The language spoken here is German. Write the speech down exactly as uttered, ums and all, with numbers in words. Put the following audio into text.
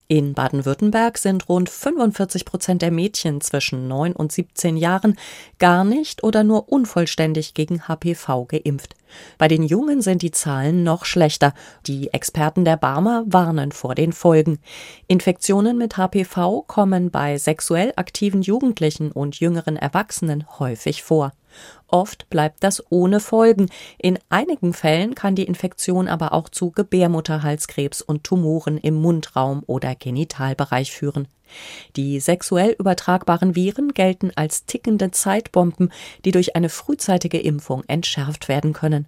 In Baden-Württemberg sind rund fünfundvierzig Prozent der Mädchen zwischen neun und siebzehn Jahren gar nicht oder nur unvollständig gegen H P V geimpft. Bei den Jungen sind die Zahlen noch schlechter. Die Experten der Barmer warnen vor den Folgen. Infektionen mit H P V kommen bei sexuell aktiven Jugendlichen und jüngeren Erwachsenen häufig vor. Oft bleibt das ohne Folgen. In einigen Fällen kann die Infektion aber auch zu Gebärmutterhalskrebs und Tumoren im Mundraum oder Genitalbereich führen. Die sexuell übertragbaren Viren gelten als tickende Zeitbomben, die durch eine frühzeitige Impfung entschärft werden können.